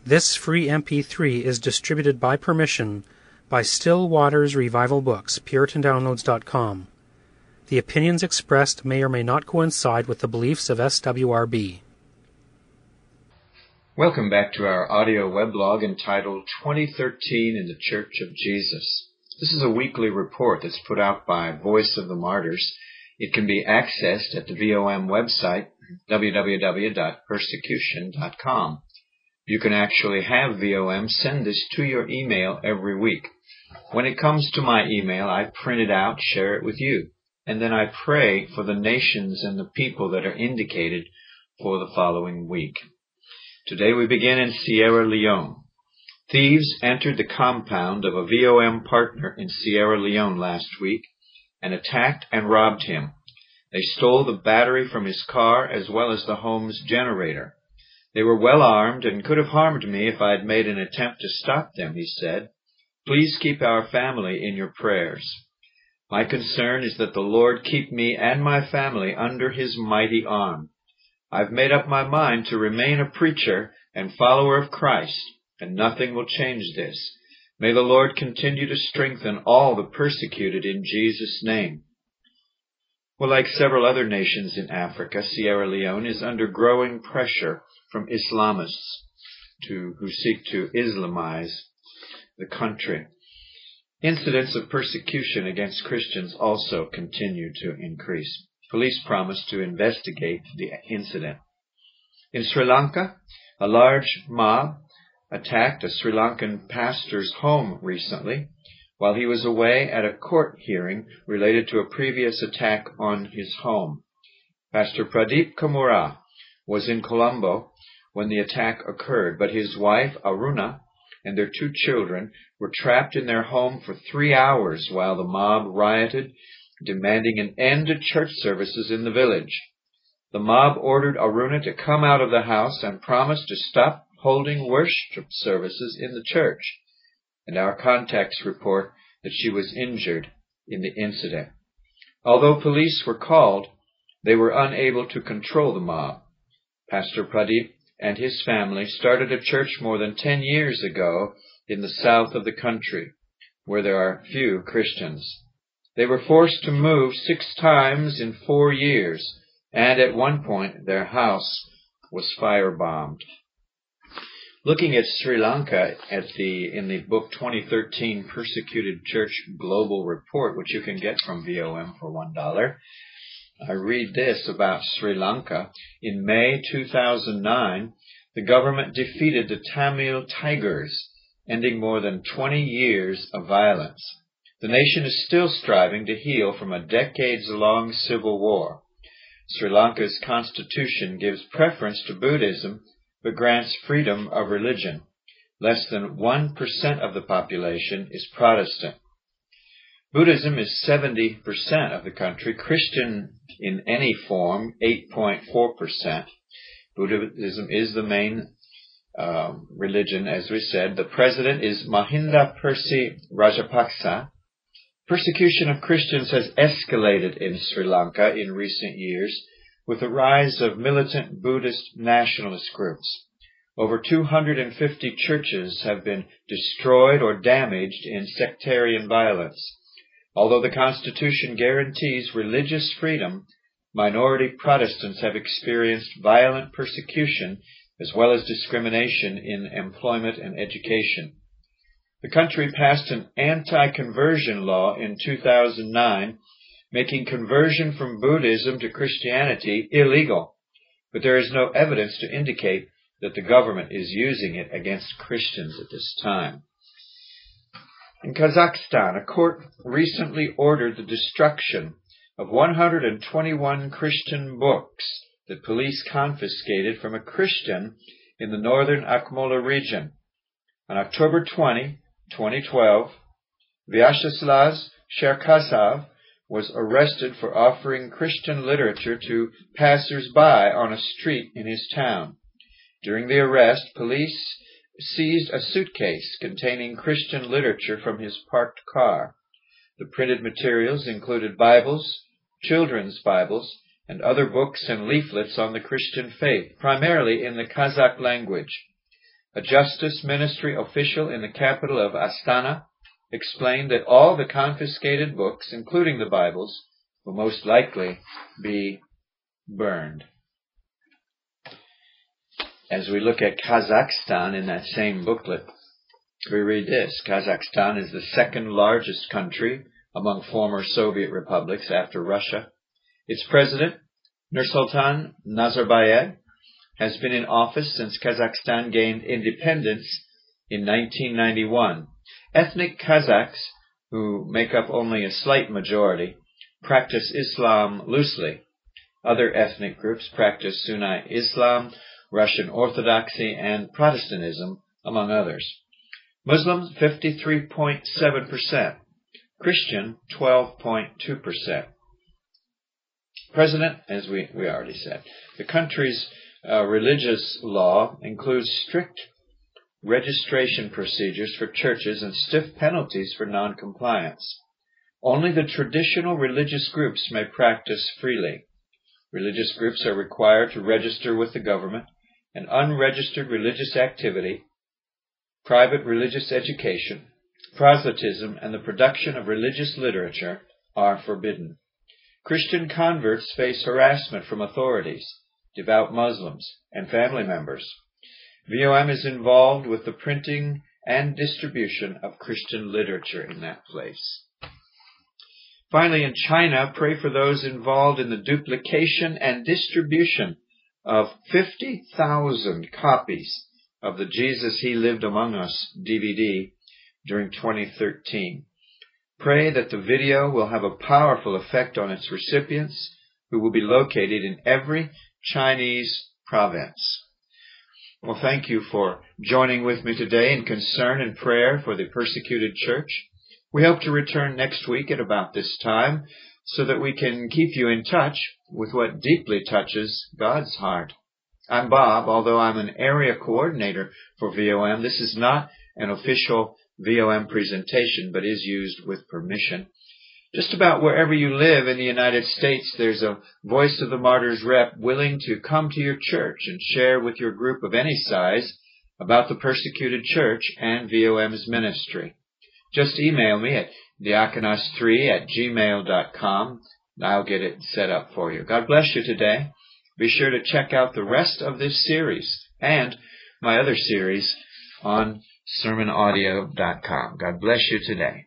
This free MP3 is distributed by permission by Still Waters Revival Books, PuritanDownloads.com. The opinions expressed may or may not coincide with the beliefs of SWRB. Welcome back to our audio weblog entitled 2013 in the Church of Jesus. This is a weekly report that's put out by Voice of the Martyrs. It can be accessed at the VOM website, www.persecution.com. You can actually have VOM send this to your email every week. When it comes to my email, I print it out, share it with you, and then I pray for the nations and the people that are indicated for the following week. Today we begin in Sierra Leone. Thieves entered the compound of a VOM partner in Sierra Leone last week and attacked and robbed him. They stole the battery from his car as well as the home's generator. They were well armed and could have harmed me if I had made an attempt to stop them, he said. Please keep our family in your prayers. My concern is that the Lord keep me and my family under His mighty arm. I've made up my mind to remain a preacher and follower of Christ, and nothing will change this. May the Lord continue to strengthen all the persecuted in Jesus' name. Well, like several other nations in Africa, Sierra Leone is under growing pressure from Islamists who seek to Islamize the country. Incidents of persecution against Christians also continue to increase. Police promise to investigate the incident. In Sri Lanka, a large mob attacked a Sri Lankan pastor's home recently while he was away at a court hearing related to a previous attack on his home. Pastor Pradeep Kamura was in Colombo when the attack occurred, but his wife, Aruna, and their 2 children were trapped in their home for 3 hours while the mob rioted, demanding an end to church services in the village. The mob ordered Aruna to come out of the house and promised to stop holding worship services in the church, and our contacts report that she was injured in the incident. Although police were called, they were unable to control the mob. Pastor Pradeep and his family started a church more than 10 years ago in the south of the country, where there are few Christians. They were forced to move 6 times in 4 years, and at one point their house was firebombed. Looking at Sri Lanka in the book 2013 Persecuted Church Global Report, which you can get from VOM for $1, I read this about Sri Lanka. In May 2009, the government defeated the Tamil Tigers, ending more than 20 years of violence. The nation is still striving to heal from a decades-long civil war. Sri Lanka's constitution gives preference to Buddhism, but grants freedom of religion. Less than 1% of the population is Protestant. Buddhism is 70% of the country, Christian in any form, 8.4%. Buddhism is the main religion, as we said. The president is Mahinda Percy Rajapaksa. Persecution of Christians has escalated in Sri Lanka in recent years with the rise of militant Buddhist nationalist groups. Over 250 churches have been destroyed or damaged in sectarian violence. Although the Constitution guarantees religious freedom, minority Protestants have experienced violent persecution as well as discrimination in employment and education. The country passed an anti-conversion law in 2009, making conversion from Buddhism to Christianity illegal, but there is no evidence to indicate that the government is using it against Christians at this time. In Kazakhstan, a court recently ordered the destruction of 121 Christian books that police confiscated from a Christian in the northern Akmola region. On October 20, 2012, Vyacheslav Cherkasov was arrested for offering Christian literature to passers-by on a street in his town. During the arrest, police seized a suitcase containing Christian literature from his parked car. The printed materials included Bibles, children's Bibles, and other books and leaflets on the Christian faith, primarily in the Kazakh language. a justice ministry official in the capital of Astana, explained that all the confiscated books, including the Bibles, will most likely be burned. As we look at Kazakhstan in that same booklet, we read this. Kazakhstan is the second largest country among former Soviet republics after Russia. Its president, Nursultan Nazarbayev, has been in office since Kazakhstan gained independence in 1991. Ethnic Kazakhs, who make up only a slight majority, practice Islam loosely. Other ethnic groups practice Sunni Islam, Russian Orthodoxy, and Protestantism, among others. Muslims, 53.7%. Christian, 12.2%. President, as we already said, the country's religious law includes strict registration procedures for churches and stiff penalties for non-compliance. Only the traditional religious groups may practice freely. Religious groups are required to register with the government, and unregistered religious activity, private religious education, proselytism, and the production of religious literature are forbidden. Christian converts face harassment from authorities, devout Muslims, and family members. VOM is involved with the printing and distribution of Christian literature in that place. Finally, in China, pray for those involved in the duplication and distribution of 50,000 copies of the Jesus He Lived Among Us DVD during 2013. Pray that the video will have a powerful effect on its recipients, who will be located in every Chinese province. Well, thank you for joining with me today in concern and prayer for the persecuted church. We hope to return next week at about this time so that we can keep you in touch with what deeply touches God's heart. I'm Bob. Although I'm an area coordinator for VOM, this is not an official VOM presentation, but is used with permission. Just about wherever you live in the United States, there's a Voice of the Martyrs rep willing to come to your church and share with your group of any size about the persecuted church and VOM's ministry. Just email me at diakonos3@gmail.com, and I'll get it set up for you. God bless you today. Be sure to check out the rest of this series and my other series on sermonaudio.com. God bless you today.